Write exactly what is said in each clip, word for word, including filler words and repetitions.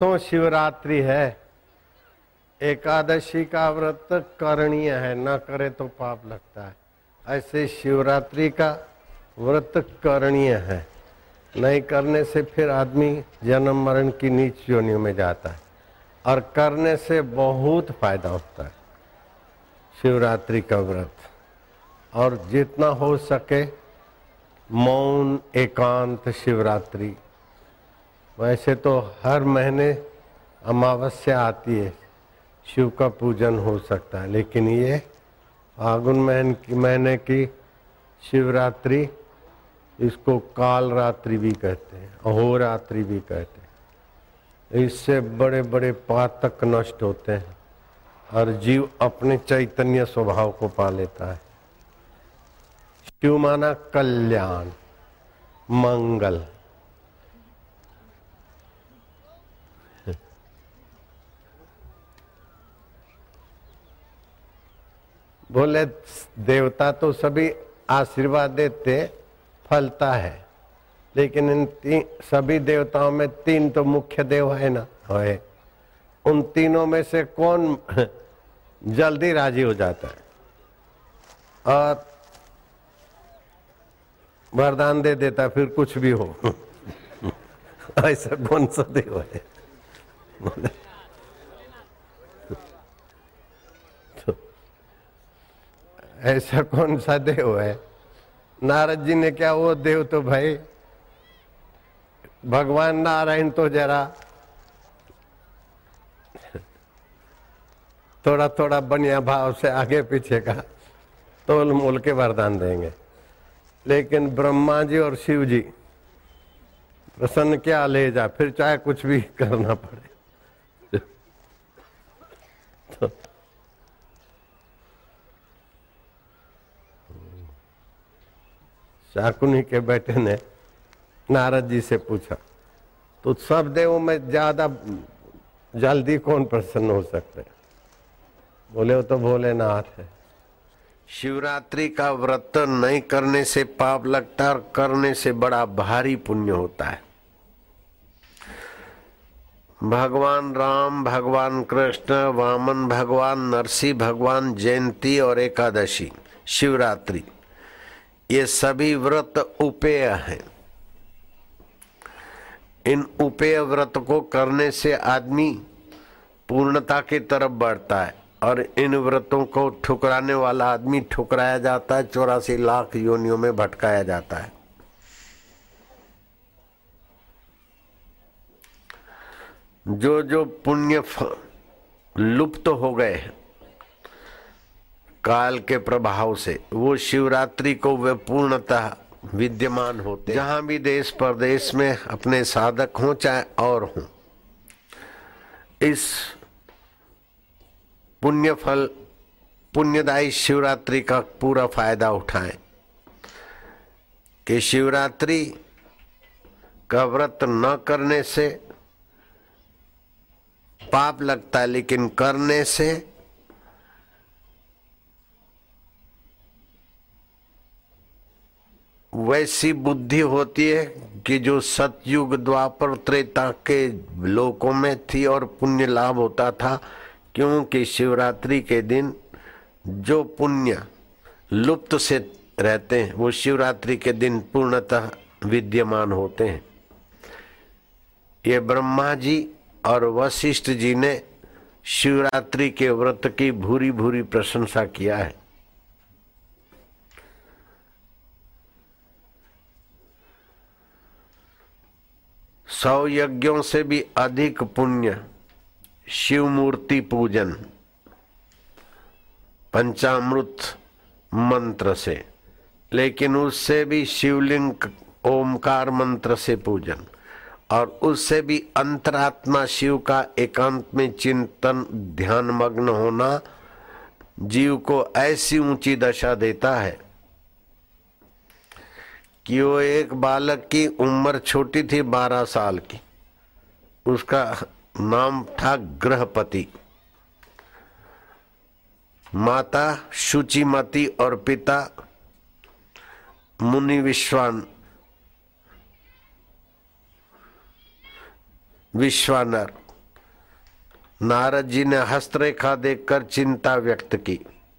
तो शिवरात्रि है, एकादशी का व्रत करणीय है, न करे तो पाप लगता है। ऐसे शिवरात्रि का व्रत करणीय है, नहीं करने से फिर आदमी जन्म मरण की नीच योनियों में जाता है, और करने से बहुत फायदा होता है शिवरात्रि का व्रत। और जितना हो सके मौन एकांत शिवरात्रि। वैसे तो हर महीने अमावस्या आती है, शिव का पूजन हो सकता है, लेकिन ये फागुन महीने की महीने की शिवरात्रि, इसको काल रात्रि भी कहते हैं, अहोरात्रि भी कहते हैं। इससे बड़े बड़े पातक नष्ट होते हैं और जीव अपने चैतन्य स्वभाव को पा लेता है। शिव माना कल्याण, मंगल। बोले देवता तो सभी आशीर्वाद देते, फलता है, लेकिन इन तीन सभी देवताओं में तीन तो मुख्य देव है ना, है। उन तीनों में से कौन जल्दी राजी हो जाता है और वरदान दे देता, फिर कुछ भी हो? ऐसा कौन सा देव है? तो ऐसा कौन सा देव है? नारद जी ने क्या, वो देव तो भाई भगवान नारायण तो जरा थोड़ा थोड़ा बनिया भाव से आगे पीछे का तोल मोल के वरदान देंगे, लेकिन ब्रह्मा जी और शिव जी प्रसन्न क्या ले जा, फिर चाहे कुछ भी करना पड़े। तो शाकुनी के बेटे ने नारद जी से पूछा, तो सब देवों में ज्यादा जल्दी कौन प्रसन्न हो सकते? बोले वो तो भोलेनाथ है। शिवरात्रि का व्रत नहीं करने से पाप लगता है और करने से बड़ा भारी पुण्य होता है। भगवान राम, भगवान कृष्ण, वामन भगवान, नरसिंह भगवान, जयंती और एकादशी, शिवरात्रि, ये सभी व्रत उपेय हैं। इन उपेय व्रत को करने से आदमी पूर्णता की तरफ बढ़ता है, और इन व्रतों को ठुकराने वाला आदमी ठुकराया जाता है, चौरासी लाख योनियों में भटकाया जाता है। जो जो पुण्य लुप्त हो गए हैं काल के प्रभाव से, वो शिवरात्रि को वे पूर्णतः विद्यमान होते। जहां भी देश प्रदेश में अपने साधक हों चाहे और हों, इस पुण्य फल पुण्यदायी शिवरात्रि का पूरा फायदा उठाएं कि शिवरात्रि का व्रत न करने से पाप लगता है, लेकिन करने से वैसी बुद्धि होती है कि जो सतयुग द्वापर त्रेता के लोकों में थी, और पुण्य लाभ होता था, क्योंकि शिवरात्रि के दिन जो पुण्य लुप्त से रहते हैं वो शिवरात्रि के दिन पूर्णतः विद्यमान होते हैं। ये ब्रह्मा जी और वशिष्ठ जी ने शिवरात्रि के व्रत की भूरी भूरी प्रशंसा किया है। सौ यज्ञों से भी अधिक पुण्य शिव मूर्ति पूजन, पंचामृत मंत्र से, लेकिन उससे भी शिवलिंग ओमकार मंत्र से पूजन, और उससे भी अंतरात्मा शिव का एकांत में चिंतन ध्यान मग्न होना जीव को ऐसी ऊंची दशा देता है कि वो एक बालक की उम्र छोटी थी, बारह साल की, उसका नाम था गृहपति, माता शुचिमती और पिता मुनि विश्वान विश्वानर। नारद जी ने हस्तरेखा देखकर चिंता व्यक्त की।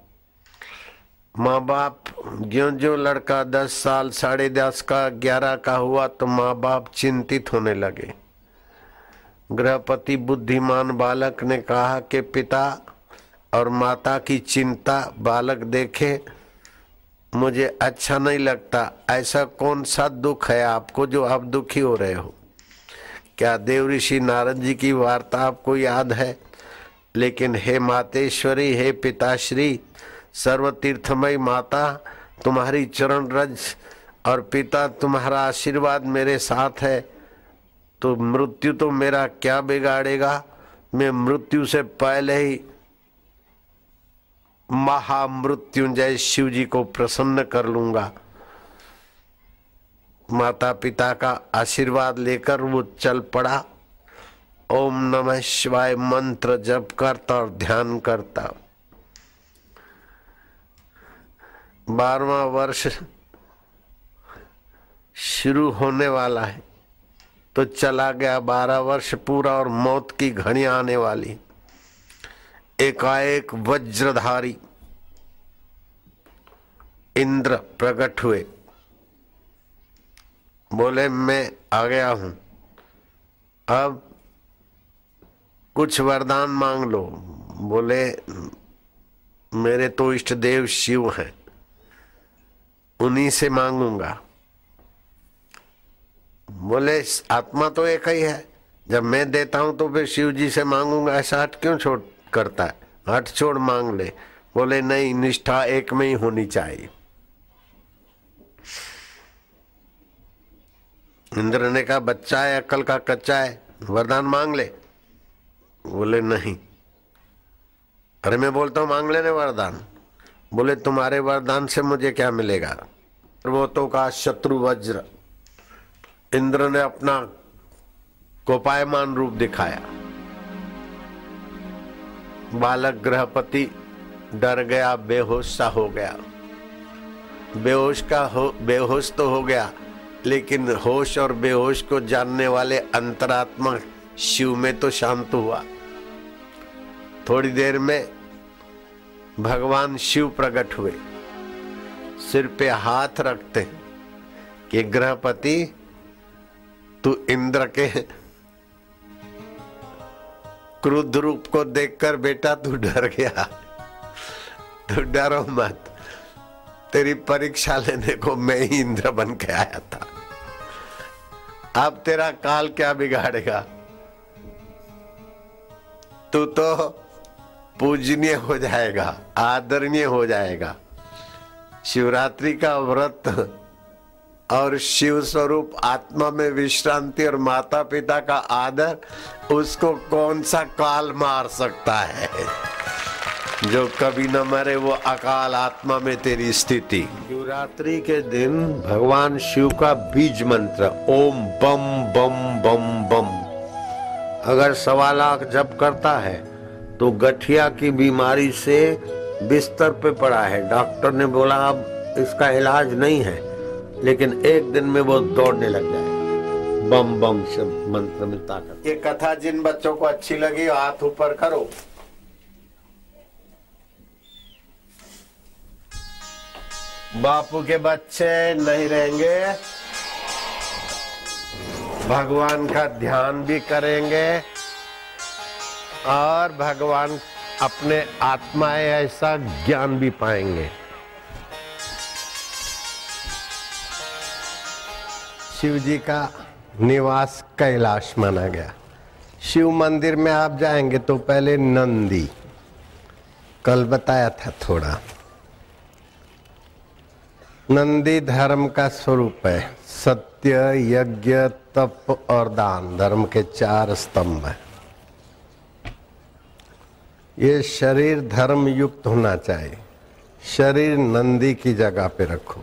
माँ बाप ज्यों ज्यों लड़का दस साल साढ़े दस का ग्यारह का हुआ तो माँ बाप चिंतित होने लगे। गृहपति बुद्धिमान बालक ने कहा कि पिता और माता की चिंता बालक देखे, मुझे अच्छा नहीं लगता। ऐसा कौन सा दुख है आपको जो आप दुखी हो रहे हो? क्या देव ऋषि नारद जी की वार्ता आपको याद है? लेकिन हे मातेश्वरी, हे पिताश्री, सर्व तीर्थमय माता, तुम्हारी चरण रज और पिता तुम्हारा आशीर्वाद मेरे साथ है, तो मृत्यु तो मेरा क्या बिगाड़ेगा। मैं मृत्यु से पहले ही महामृत्युंजय शिव जी को प्रसन्न कर लूंगा। माता पिता का आशीर्वाद लेकर वो चल पड़ा। ओम नमः शिवाय मंत्र जप करता और ध्यान करता। बारहवां वर्ष शुरू होने वाला है तो चला गया बारह वर्ष पूरा और मौत की घड़ी आने वाली। एकाएक वज्रधारी इंद्र प्रकट हुए, बोले मैं आ गया हूं, अब कुछ वरदान मांग लो। बोले मेरे तो इष्ट देव शिव हैं, उन्हीं से मांगूंगा। बोले आत्मा तो एक ही है, जब मैं देता हूं तो फिर शिव जी से मांगूंगा, ऐसा हट क्यों छोड़ करता है? हट छोड़ मांग ले। बोले नहीं, निष्ठा एक में ही होनी चाहिए। इंद्र ने कहा बच्चा है, अक्ल का कच्चा है, वरदान मांग ले। बोले नहीं। अरे मैं बोलता हूं मांग लेने वरदान। बोले तुम्हारे वरदान से मुझे क्या मिलेगा? पर्वतों का शत्रु वज्र। इंद्र ने अपना कोपायमान रूप दिखाया। बालक गृहपति डर गया, बेहोश सा हो गया। बेहोश का हो बेहोश तो हो गया, लेकिन होश और बेहोश को जानने वाले अंतरात्मा शिव में तो शांत हुआ। थोड़ी देर में भगवान शिव प्रकट हुए, सिर पे हाथ रखते कि गृहपति तू इंद्र के क्रुद्ध रूप को देखकर बेटा तू डर गया, तू डरो मत, तेरी परीक्षा लेने को मैं ही इंद्र बन के आया था। अब तेरा काल क्या बिगाड़ेगा? तू तो पूजनीय हो जाएगा, आदरणीय हो जाएगा। शिवरात्रि का व्रत और शिव स्वरूप आत्मा में विश्रांति और माता पिता का आदर, उसको कौन सा काल मार सकता है? जो कभी न मरे वो अकाल आत्मा में तेरी स्थिति। शिवरात्रि के दिन भगवान शिव का बीज मंत्र ओम बम बम बम बम अगर सवा लाख जप करता है तो गठिया की बीमारी से बिस्तर पे पड़ा है, डॉक्टर ने बोला अब इसका इलाज नहीं है, लेकिन एक दिन में वो दौड़ने लग जाए। बम बम शब्द मंत्र में ताकत। ये कथा जिन बच्चों को अच्छी लगी हाथ ऊपर करो। बापू के बच्चे नहीं रहेंगे, भगवान का ध्यान भी करेंगे और भगवान अपने आत्माएं ऐसा ज्ञान भी पाएंगे। शिव जी का निवास कैलाश माना गया। शिव मंदिर में आप जाएंगे तो पहले नंदी, कल बताया था थोड़ा, नंदी धर्म का स्वरूप है। सत्य, यज्ञ, तप और दान धर्म के चार स्तंभ है। ये शरीर धर्म युक्त होना चाहिए। शरीर नंदी की जगह पे रखो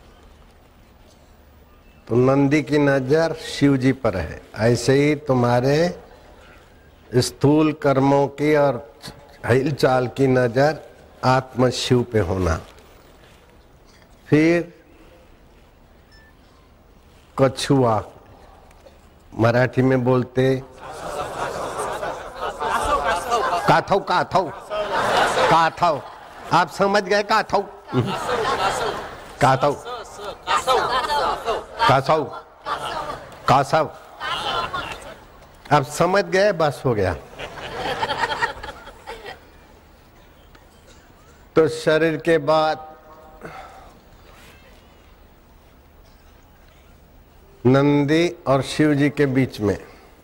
तो नंदी की नजर शिव जी पर है। ऐसे ही तुम्हारे स्थूल कर्मों की और हिलचाल की नजर आत्म शिव पे होना। फिर कछुआ, मराठी में बोलते काथौ काथौ काथौ, आप समझ गए? काथौ काथौ कासौ कासव, आप समझ गए? बस हो गया। तो शरीर के बाद नंदी और शिव जी के बीच में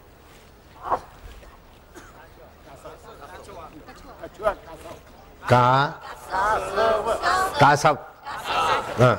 का कासव, हाँ,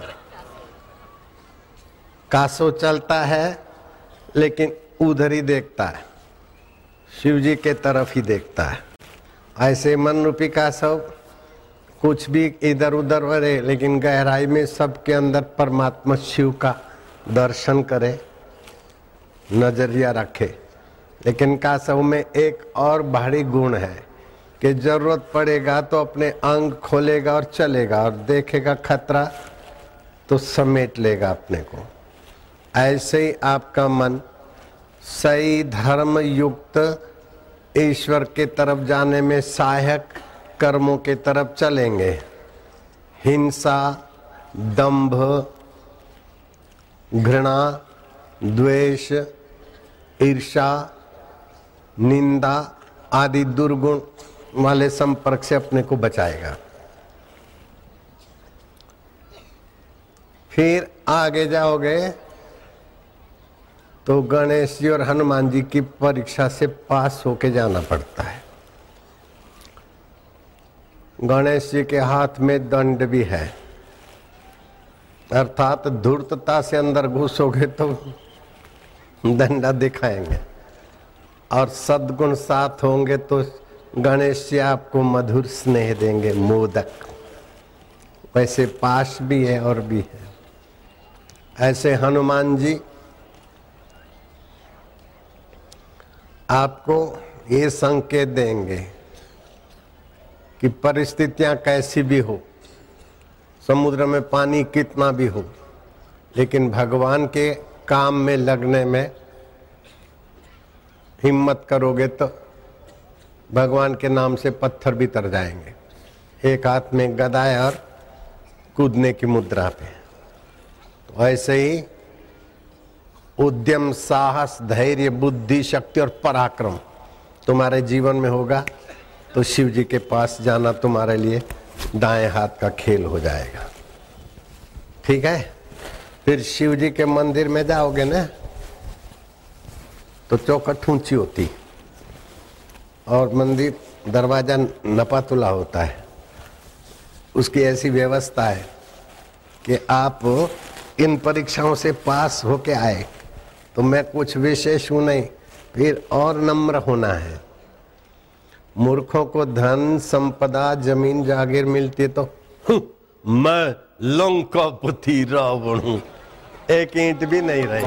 कासव चलता है लेकिन उधर ही देखता है, शिव जी के तरफ ही देखता है। ऐसे मन रूपी कासव कुछ भी इधर उधर रहे लेकिन गहराई में सबके अंदर परमात्मा शिव का दर्शन करे, नजरिया रखे। लेकिन कासव में एक और भारी गुण है कि जरूरत पड़ेगा तो अपने अंग खोलेगा और चलेगा, और देखेगा खतरा तो समेट लेगा अपने को। ऐसे ही आपका मन सही धर्म युक्त ईश्वर के तरफ जाने में सहायक कर्मों के तरफ चलेंगे। हिंसा, दंभ, घृणा, द्वेष, ईर्ष्या, निंदा आदि दुर्गुण वाले संपर्क से अपने को बचाएगा। फिर आगे जाओगे तो गणेश जी और हनुमान जी की परीक्षा से पास होके जाना पड़ता है। गणेश जी के हाथ में दंड भी है, अर्थात धूर्तता से अंदर घुसोगे तो दंडा दिखाएंगे, और सद्गुण साथ होंगे तो गणेश जी आपको मधुर स्नेह देंगे, मोदक। वैसे पास भी है और भी है। ऐसे हनुमान जी आपको ये संकेत देंगे कि परिस्थितियां कैसी भी हो, समुद्र में पानी कितना भी हो, लेकिन भगवान के काम में लगने में हिम्मत करोगे तो भगवान के नाम से पत्थर भी तर जाएंगे। एक हाथ में गदा है और कूदने की मुद्रा पे। तो ऐसे ही उद्यम, साहस, धैर्य, बुद्धि, शक्ति और पराक्रम तुम्हारे जीवन में होगा तो शिव जी के पास जाना तुम्हारे लिए दाएं हाथ का खेल हो जाएगा। ठीक है? फिर शिव जी के मंदिर में जाओगे ना तो चौखट ऊंची होती और मंदिर दरवाजा नपातुला होता है। उसकी ऐसी व्यवस्था है कि आप इन परीक्षाओं से पास होके आए तो मैं कुछ विशेष हूं नहीं, फिर और नम्र होना है। मूर्खों को धन संपदा जमीन जागीर मिलती है तो मैं लंकापति रावण हूं, एक ईंट भी नहीं रही।